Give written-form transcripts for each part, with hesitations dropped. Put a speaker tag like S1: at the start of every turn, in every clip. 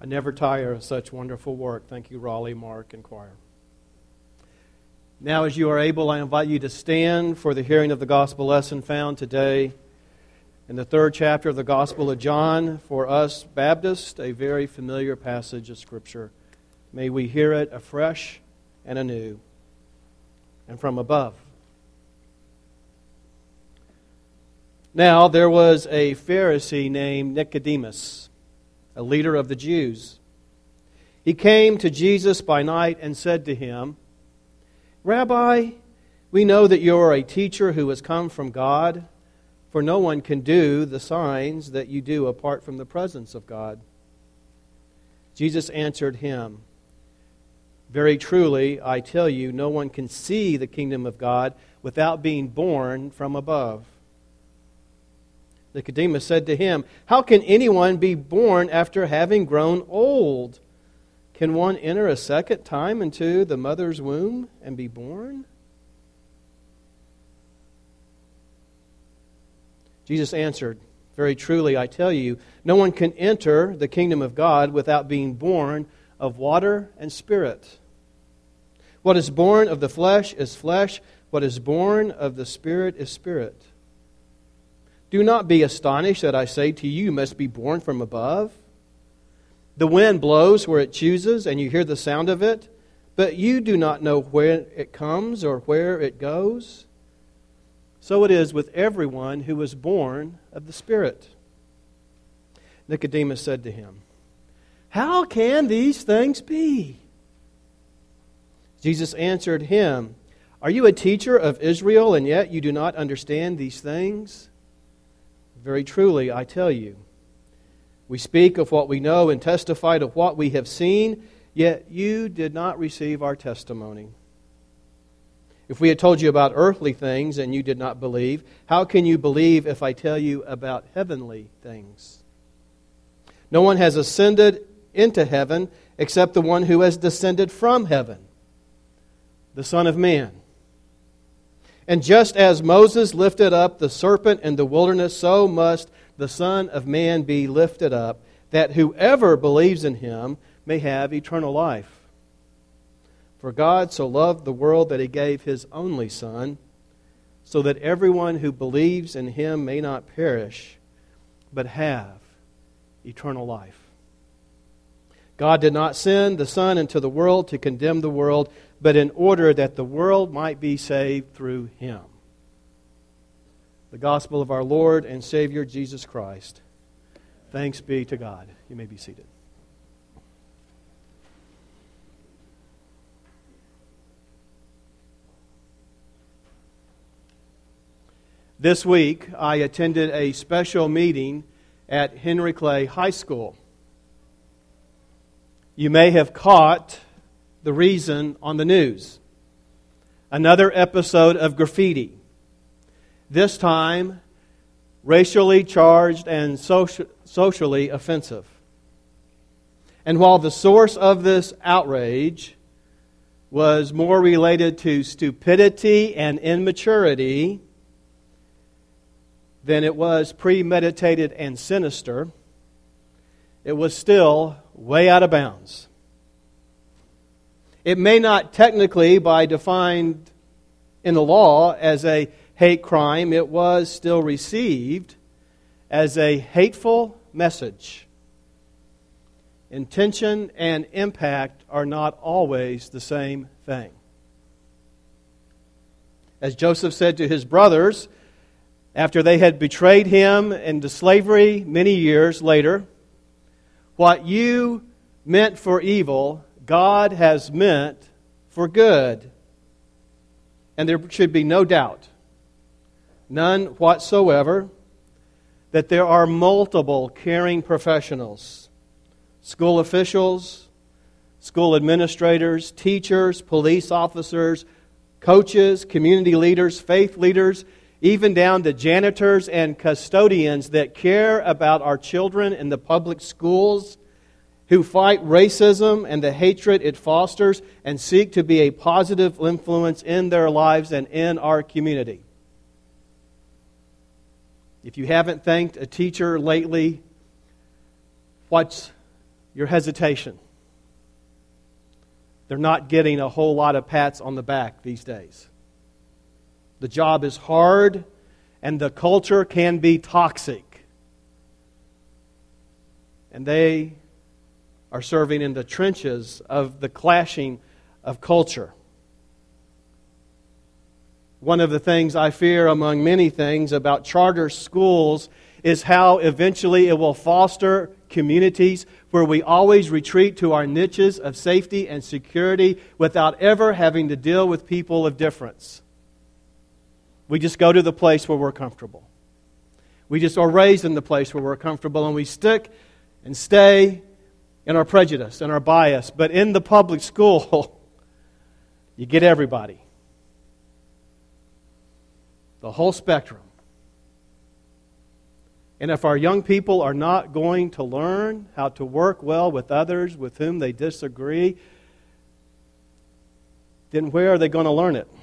S1: I never tire of such wonderful work. Thank you, Raleigh, Mark, and choir. Now, as you are able, I invite you to stand for the hearing of the gospel lesson found today in the 3rd chapter of the Gospel of John. For us Baptists, a very familiar passage of Scripture. May we hear it afresh and anew and from above. Now, there was a Pharisee named Nicodemus, a leader of the Jews. He came to Jesus by night and said to him, "Rabbi, we know that you are a teacher who has come from God, for no one can do the signs that you do apart from the presence of God." Jesus answered him, "Very truly, I tell you, no one can see the kingdom of God without being born from above." Nicodemus said to him, "How can anyone be born after having grown old? Can one enter a second time into the mother's womb and be born?" Jesus answered, "Very truly, I tell you, no one can enter the kingdom of God without being born of water and Spirit. What is born of the flesh is flesh. What is born of the Spirit is spirit. Do not be astonished that I say to you, you must be born from above. The wind blows where it chooses, and you hear the sound of it, but you do not know where it comes or where it goes. So it is with everyone who is born of the Spirit." Nicodemus said to him, "How can these things be?" Jesus answered him, "Are you a teacher of Israel, and yet you do not understand these things? Very truly, I tell you, we speak of what we know and testify of what we have seen, yet you did not receive our testimony. If we had told you about earthly things and you did not believe, how can you believe if I tell you about heavenly things? No one has ascended into heaven except the one who has descended from heaven, the Son of Man. And just as Moses lifted up the serpent in the wilderness, so must the Son of Man be lifted up, that whoever believes in him may have eternal life. For God so loved the world that he gave his only Son, so that everyone who believes in him may not perish, but have eternal life. God did not send the Son into the world to condemn the world, but in order that the world might be saved through him." The gospel of our Lord and Savior Jesus Christ. Thanks be to God. You may be seated. This week, I attended a special meeting at Henry Clay High School. You may have caught the reason on the news. Another episode of graffiti. This time, racially charged and socially offensive. And while the source of this outrage was more related to stupidity and immaturity than it was premeditated and sinister, it was still way out of bounds. It may not technically be defined in the law as a hate crime. It was still received as a hateful message. Intention and impact are not always the same thing. As Joseph said to his brothers, after they had betrayed him into slavery many years later, "What you meant for evil, God has meant for good." And there should be no doubt, none whatsoever, that there are multiple caring professionals, school officials, school administrators, teachers, police officers, coaches, community leaders, faith leaders, even down to janitors and custodians that care about our children in the public schools, who fight racism and the hatred it fosters and seek to be a positive influence in their lives and in our community. If you haven't thanked a teacher lately, what's your hesitation. They're not getting a whole lot of pats on the back these days. The job is hard, and the culture can be toxic. And they are serving in the trenches of the clashing of culture. One of the things I fear among many things about charter schools is how eventually it will foster communities where we always retreat to our niches of safety and security without ever having to deal with people of difference. We just go to the place where we're comfortable. We just are raised in the place where we're comfortable, and we stick and stay in our prejudice and our bias. But in the public school, you get everybody. The whole spectrum. And if our young people are not going to learn how to work well with others with whom they disagree, then where are they going to learn it?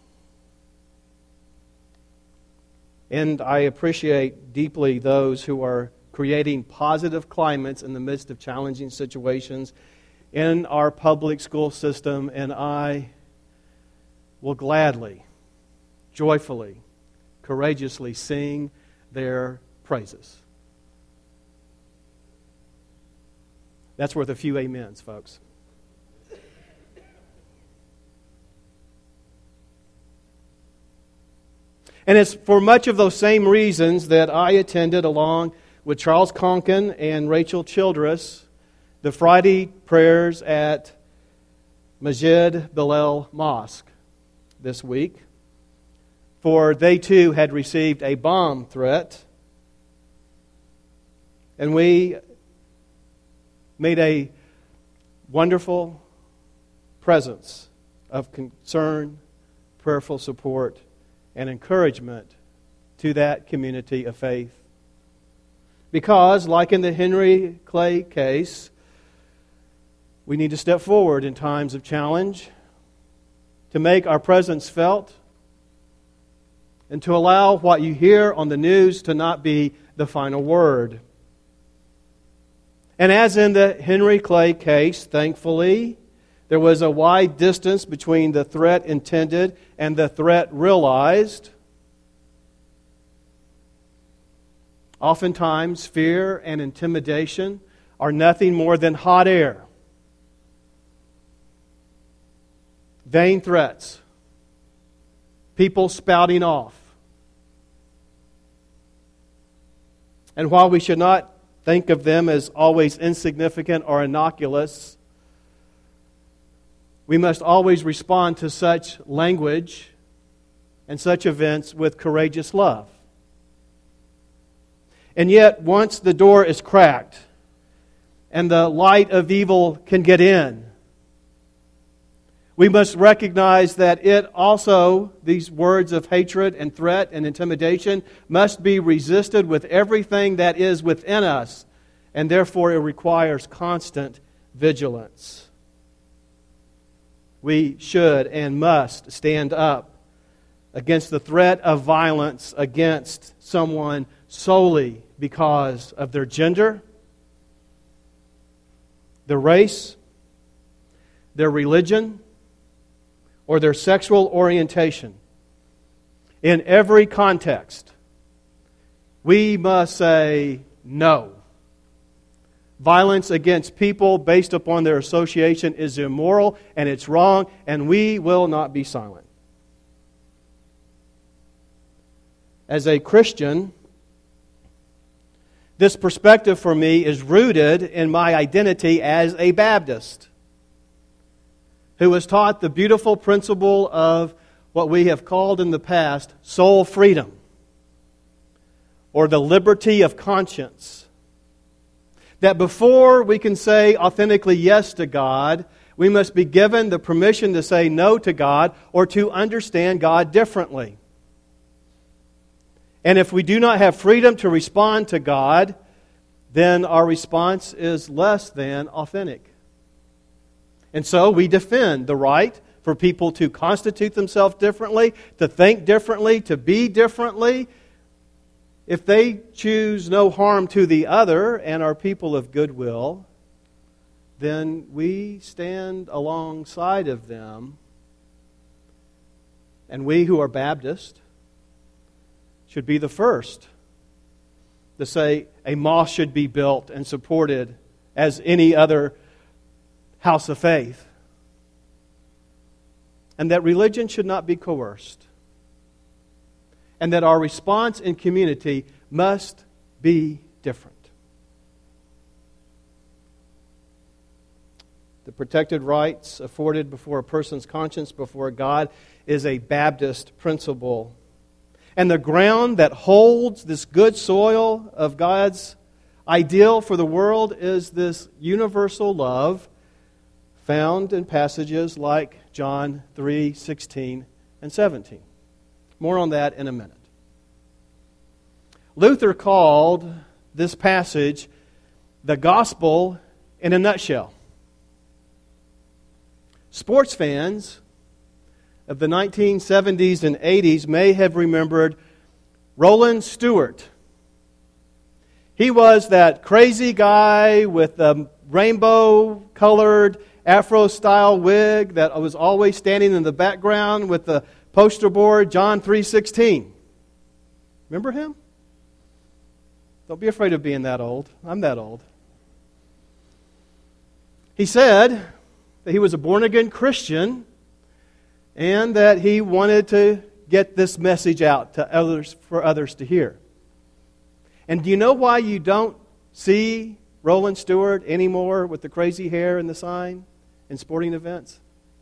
S1: And I appreciate deeply those who are creating positive climates in the midst of challenging situations in our public school system, and I will gladly, joyfully, courageously sing their praises. That's worth a few amens, folks. And it's for much of those same reasons that I attended, along with Charles Conkin and Rachel Childress, the Friday prayers at Masjid Bilal Mosque this week. For they too had received a bomb threat. And we made a wonderful presence of concern, prayerful support, and encouragement to that community of faith. Because, like in the Henry Clay case, we need to step forward in times of challenge to make our presence felt and to allow what you hear on the news to not be the final word. And as in the Henry Clay case, thankfully, there was a wide distance between the threat intended and the threat realized. Oftentimes, fear and intimidation are nothing more than hot air, vain threats, people spouting off. And while we should not think of them as always insignificant or innocuous, we must always respond to such language and such events with courageous love. And yet, once the door is cracked and the light of evil can get in, we must recognize that it also, these words of hatred and threat and intimidation, must be resisted with everything that is within us, and therefore it requires constant vigilance. We should and must stand up against the threat of violence against someone solely because of their gender, their race, their religion, or their sexual orientation. In every context, we must say no. Violence against people based upon their association is immoral and it's wrong, and we will not be silent. As a Christian, this perspective for me is rooted in my identity as a Baptist, who was taught the beautiful principle of what we have called in the past soul freedom, or the liberty of conscience. That before we can say authentically yes to God, we must be given the permission to say no to God or to understand God differently. And if we do not have freedom to respond to God, then our response is less than authentic. And so we defend the right for people to constitute themselves differently, to think differently, to be differently, if they choose no harm to the other and are people of goodwill. then we stand alongside of them. And we who are Baptist should be the first to say a mosque should be built and supported as any other house of faith. And that religion should not be coerced. And that our response in community must be different. The protected rights afforded before a person's conscience before God is a Baptist principle. And the ground that holds this good soil of God's ideal for the world is this universal love found in passages like John 3:16 and 17. More on that in a minute. Luther called this passage the gospel in a nutshell. Sports fans of the 1970s and 80s may have remembered Roland Stewart. He was that crazy guy with the rainbow-colored Afro-style wig that was always standing in the background with the poster board, John 3:16. Remember him? Don't be afraid of being that old. I'm that old. He said that he was a born-again Christian and that he wanted to get this message out to others for others to hear. And do you know why you don't see Roland Stewart anymore with the crazy hair and the sign in sporting events?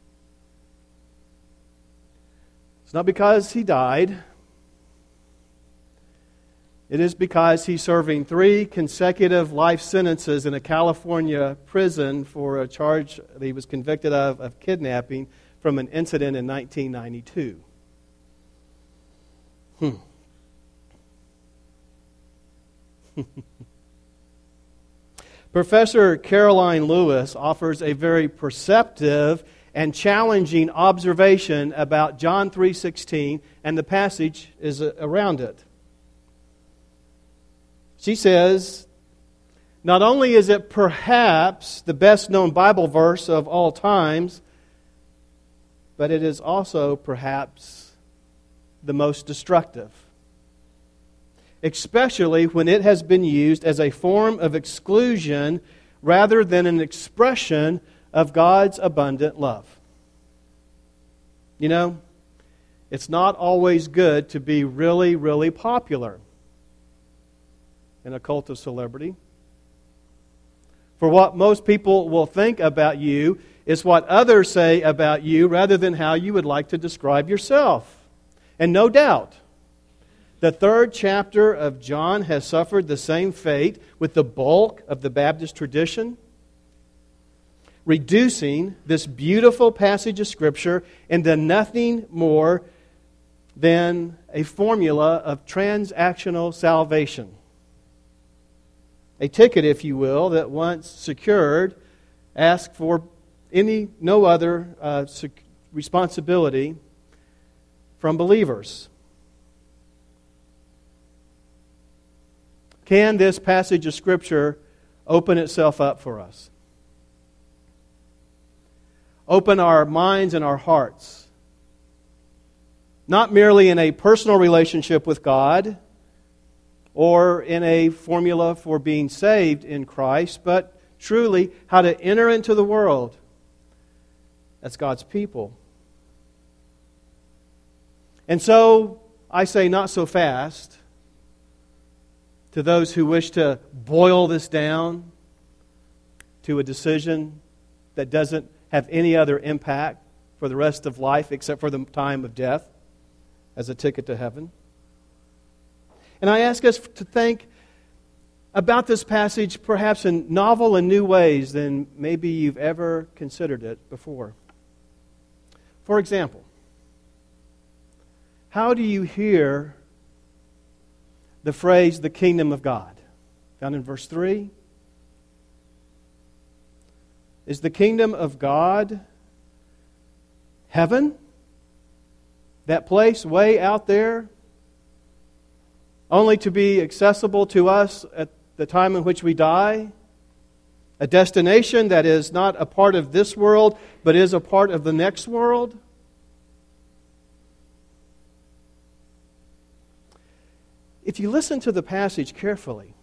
S1: It's not because he died. It is because he's serving 3 consecutive life sentences in a California prison for a charge that he was convicted of kidnapping from an incident in 1992. Professor Caroline Lewis offers a very perceptive and challenging observation about John 3:16 and the passage is around it. She says, not only is it perhaps the best-known Bible verse of all times, but it is also perhaps the most destructive, especially when it has been used as a form of exclusion rather than an expression of God's abundant love. You know, it's not always good to be really, really popular in a cult of celebrity. For what most people will think about you is what others say about you rather than how you would like to describe yourself. And no doubt, the 3rd chapter of John has suffered the same fate with the bulk of the Baptist tradition, reducing this beautiful passage of Scripture into nothing more than a formula of transactional salvation. A ticket, if you will, that once secured, asked for no other responsibility from believers. Can this passage of Scripture open itself up for us? Open our minds and our hearts. Not merely in a personal relationship with God or in a formula for being saved in Christ, but truly how to enter into the world as God's people. And so, I say not so fast to those who wish to boil this down to a decision that doesn't have any other impact for the rest of life except for the time of death as a ticket to heaven. And I ask us to think about this passage perhaps in novel and new ways than maybe you've ever considered it before. For example, how do you hear the phrase, the kingdom of God? Found in verse 3. Is the kingdom of God heaven? That place way out there? Only to be accessible to us at the time in which we die? A destination that is not a part of this world, but is a part of the next world? If you listen to the passage carefully,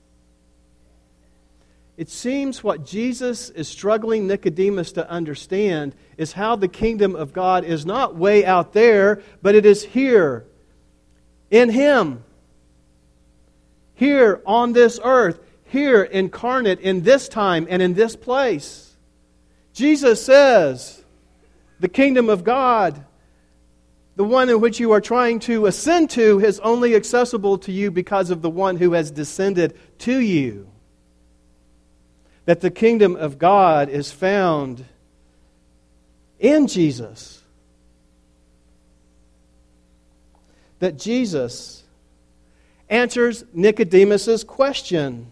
S1: it seems what Jesus is struggling Nicodemus to understand is how the kingdom of God is not way out there, but it is here, in Him, here on this earth, here incarnate in this time and in this place. Jesus says, the kingdom of God, the one in which you are trying to ascend to, is only accessible to you because of the one who has descended to you. That the kingdom of God is found in Jesus. That Jesus answers Nicodemus' question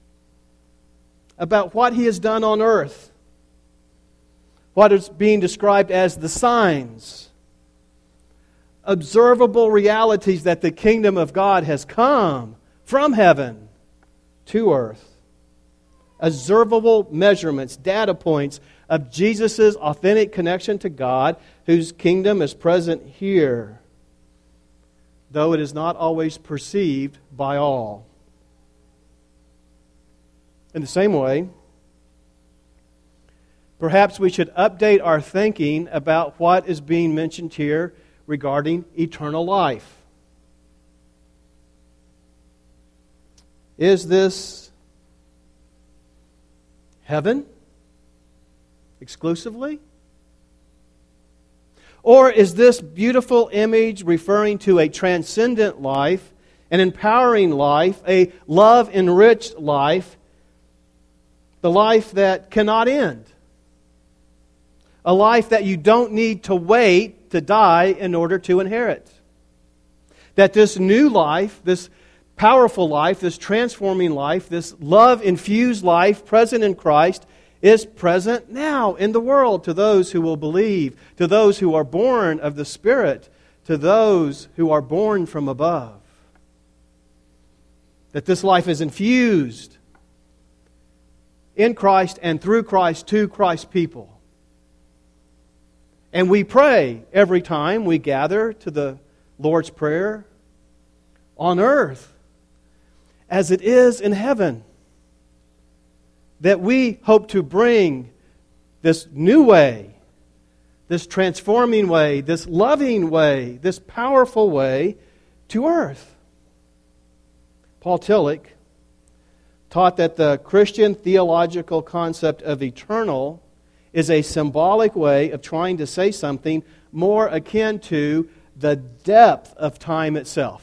S1: about what he has done on earth. What is being described as the signs. Observable realities that the kingdom of God has come from heaven to earth. Observable measurements, data points of Jesus' authentic connection to God, whose kingdom is present here, though it is not always perceived by all. In the same way, perhaps we should update our thinking about what is being mentioned here regarding eternal life. Is this heaven exclusively? Or is this beautiful image referring to a transcendent life, an empowering life, a love-enriched life, the life that cannot end? A life that you don't need to wait to die in order to inherit. That this new life, this powerful life, this transforming life, this love-infused life present in Christ is present now in the world to those who will believe, to those who are born of the Spirit, to those who are born from above. That this life is infused in Christ and through Christ to Christ's people. And we pray every time we gather to the Lord's Prayer on earth as it is in heaven. That we hope to bring this new way, this transforming way, this loving way, this powerful way to earth. Paul Tillich taught that the Christian theological concept of eternal is a symbolic way of trying to say something more akin to the depth of time itself.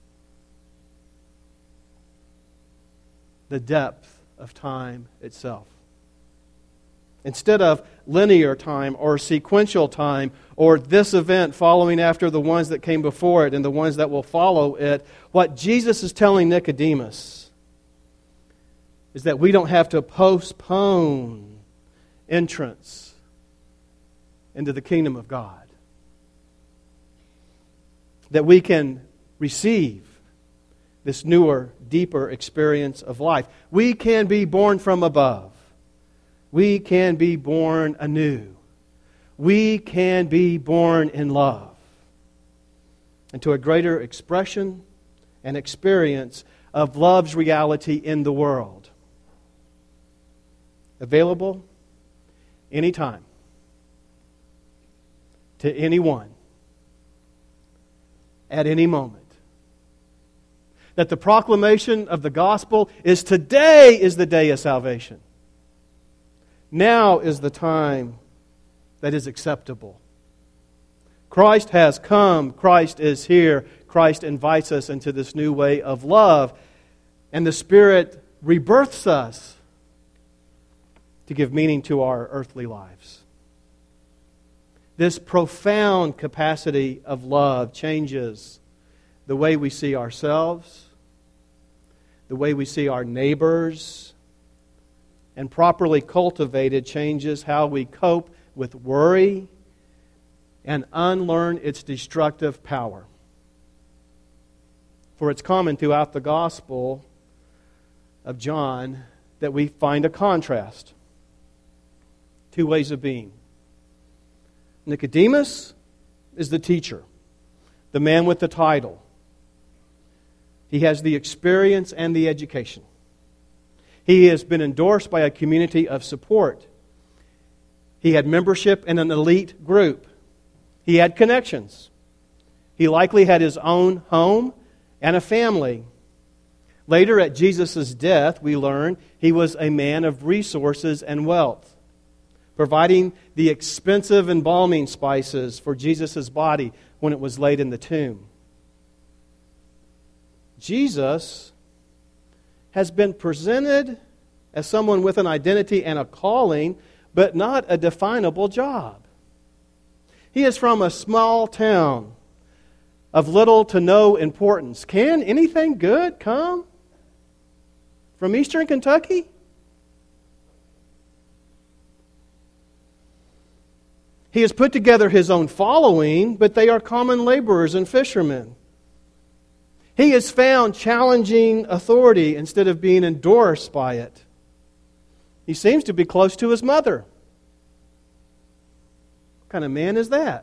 S1: The depth of time itself. Instead of linear time or sequential time or this event following after the ones that came before it and the ones that will follow it, what Jesus is telling Nicodemus is that we don't have to postpone entrance into the kingdom of God. That we can receive this newer, deeper experience of life. We can be born from above. We can be born anew. We can be born in love. And to a greater expression and experience of love's reality in the world. Available anytime. To anyone. At any moment. That the proclamation of the gospel is today is the day of salvation. Now is the time that is acceptable. Christ has come. Christ is here. Christ invites us into this new way of love. And the Spirit rebirths us to give meaning to our earthly lives. This profound capacity of love changes the way we see ourselves, the way we see our neighbors, and properly cultivated changes how we cope with worry and unlearn its destructive power. For it's common throughout the Gospel of John that we find a contrast. Two ways of being. Nicodemus is the teacher, the man with the title. He has the experience and the education. He has been endorsed by a community of support. He had membership in an elite group. He had connections. He likely had his own home and a family. Later, at Jesus' death, we learn he was a man of resources and wealth, providing the expensive embalming spices for Jesus' body when it was laid in the tomb. Jesus has been presented as someone with an identity and a calling, but not a definable job. He is from a small town of little to no importance. Can anything good come from Eastern Kentucky? He has put together his own following, but they are common laborers and fishermen. He has found challenging authority instead of being endorsed by it. He seems to be close to his mother. What kind of man is that?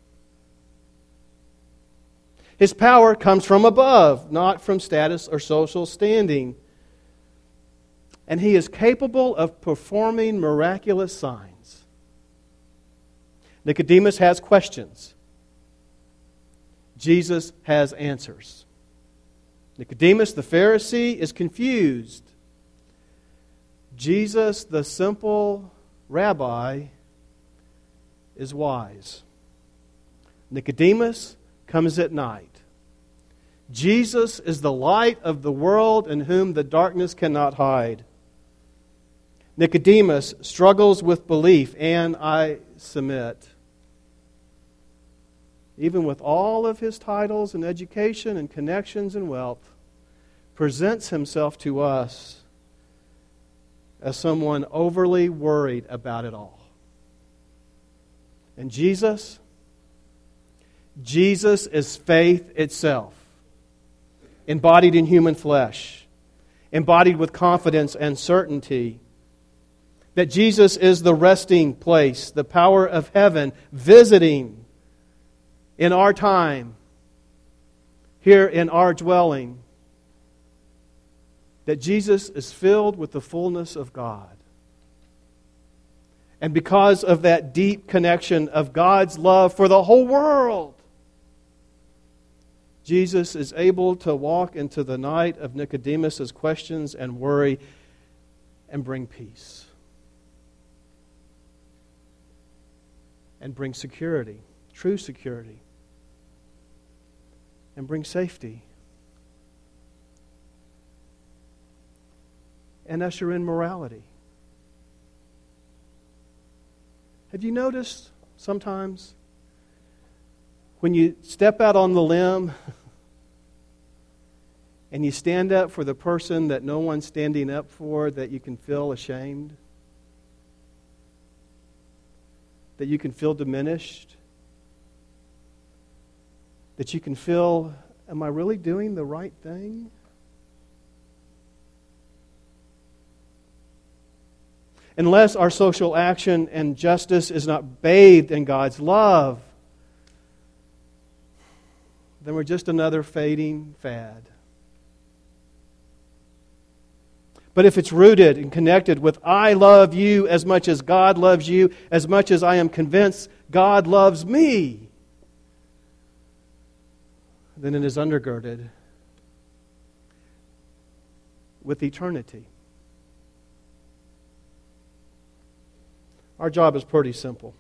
S1: His power comes from above, not from status or social standing. And he is capable of performing miraculous signs. Nicodemus has questions. Jesus has answers. Nicodemus, the Pharisee, is confused. Jesus, the simple rabbi, is wise. Nicodemus comes at night. Jesus is the light of the world in whom the darkness cannot hide. Nicodemus struggles with belief, and I submit, even with all of his titles and education and connections and wealth, presents himself to us as someone overly worried about it all. And Jesus is faith itself, embodied in human flesh, embodied with confidence and certainty. That Jesus is the resting place, the power of heaven visiting in our time, here in our dwelling. That Jesus is filled with the fullness of God. And because of that deep connection of God's love for the whole world, Jesus is able to walk into the night of Nicodemus' questions and worry and bring peace. And bring security, true security. And bring safety. And usher in morality. Have you noticed sometimes when you step out on the limb and you stand up for the person that no one's standing up for, that you can feel ashamed? That you can feel diminished? That you can feel, am I really doing the right thing? Unless our social action and justice is not bathed in God's love, then we're just another fading fad. But if it's rooted and connected with I love you as much as God loves you, as much as I am convinced God loves me, then it is undergirded with eternity. Our job is pretty simple.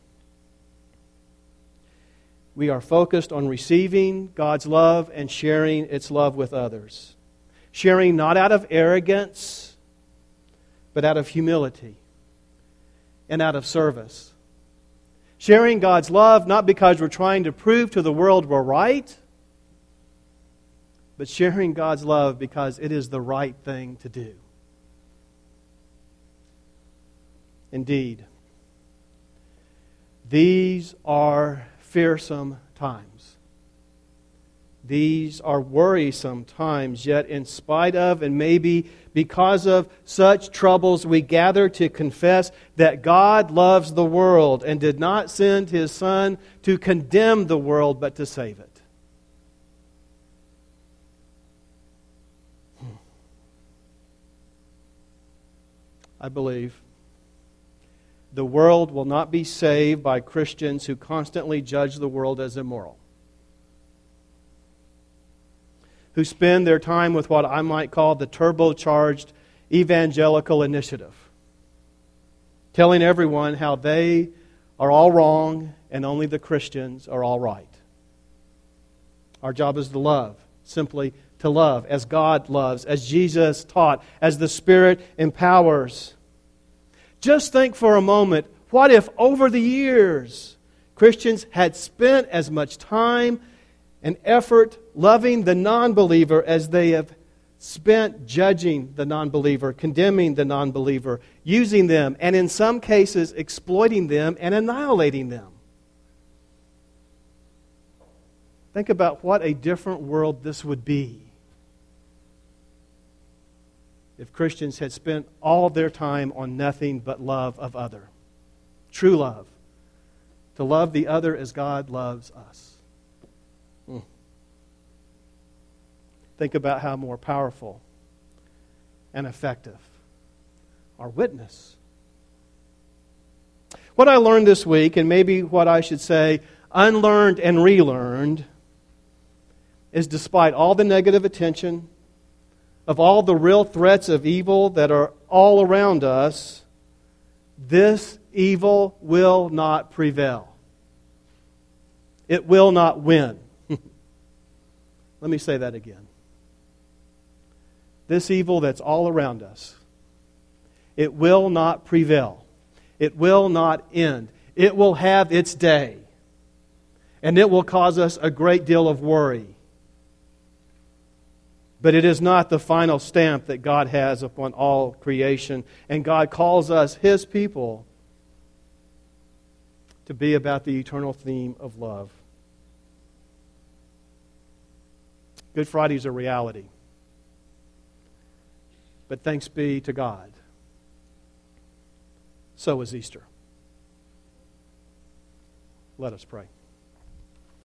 S1: We are focused on receiving God's love and sharing its love with others. Sharing not out of arrogance, but out of humility and out of service. Sharing God's love not because we're trying to prove to the world we're right, but sharing God's love because it is the right thing to do. Indeed, these are fearsome times. These are worrisome times, yet in spite of and maybe because of such troubles, we gather to confess that God loves the world and did not send His Son to condemn the world, but to save it. I believe the world will not be saved by Christians who constantly judge the world as immoral, who spend their time with what I might call the turbocharged evangelical initiative, telling everyone how they are all wrong and only the Christians are all right. Our job is to love, simply to love as God loves, as Jesus taught, as the Spirit empowers. Just think for a moment, what if over the years Christians had spent as much time and effort loving the non-believer as they have spent judging the non-believer, condemning the non-believer, using them, and in some cases exploiting them and annihilating them? Think about what a different world this would be if Christians had spent all their time on nothing but love of other. True love. To love the other as God loves us. Think about how more powerful and effective our witness. What I learned this week, and maybe what I should say, unlearned and relearned, is despite all the negative attention, of all the real threats of evil that are all around us, this evil will not prevail. It will not win. Let me say that again. This evil that's all around us, it will not prevail. It will not end. It will have its day. And it will cause us a great deal of worry. But it is not the final stamp that God has upon all creation. And God calls us, His people, to be about the eternal theme of love. Good Friday is a reality. But thanks be to God, so is Easter. Let us pray.